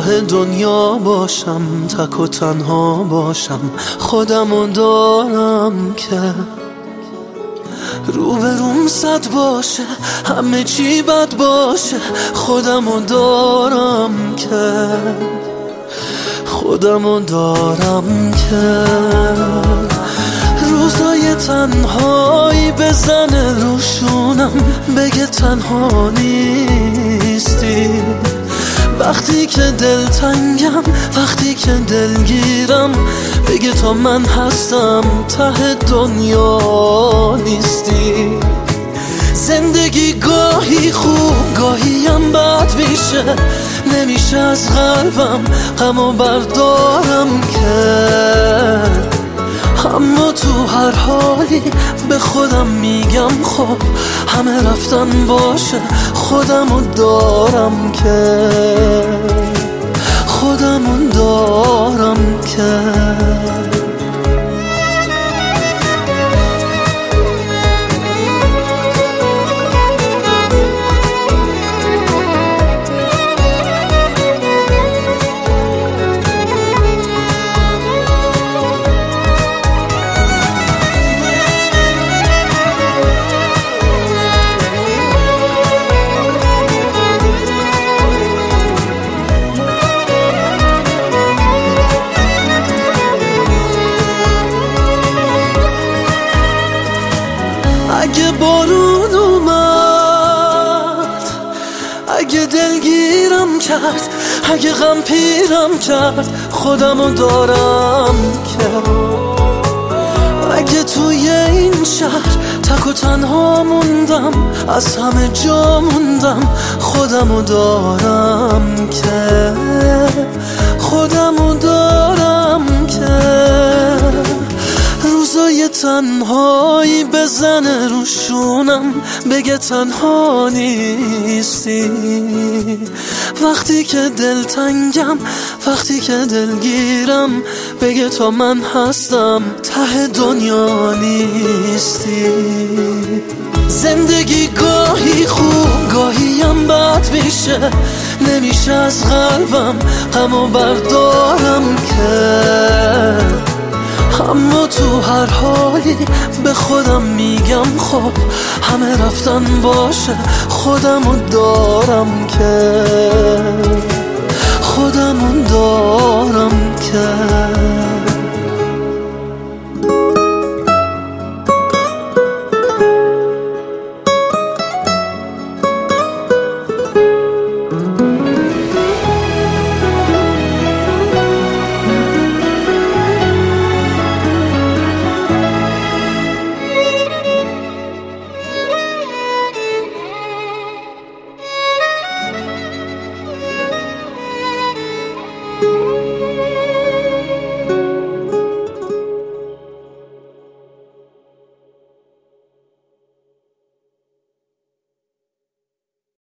ته دنیا باشم، تک و تنها باشم، خودمو دارم که روبروم صد باشه، همه چی بد باشه، خودمو دارم که خودمو دارم که روزای تنهایی بزنه روشونم، بگه تنها نیستی. وقتی که دلتنگم، وقتی که دلگیرم، بگه تا من هستم ته دنیا نیستی. زندگی گاهی خوب گاهی هم بد میشه، نمیشه از قلبم غمو بردارم که اما تو هر حالی به خودم میگم خب همه رفتن باشه، خودمو دارم که خودمو دارم که اگه بارون اومد، اگه دلگیرم کرد، اگه غم پیرم کرد، خودمو دارم که اگه توی این شهر تک و تنها موندم، از همه جا موندم، خودمو دارم که خودمو دارم که روزای تنهایی بزنه روشونم، بگه تنها نیستی. وقتی که دلتنگم، وقتی که دلگیرم، بگه تا من هستم ته دنیا نیستی. زندگی گاهی خوب گاهی هم بد میشه، نمیشه از قلبم غمو بردارم که اما تو هر حالی به خودم میگم خب همه رفتن باشه، خودمو دارم که خودمو دارم که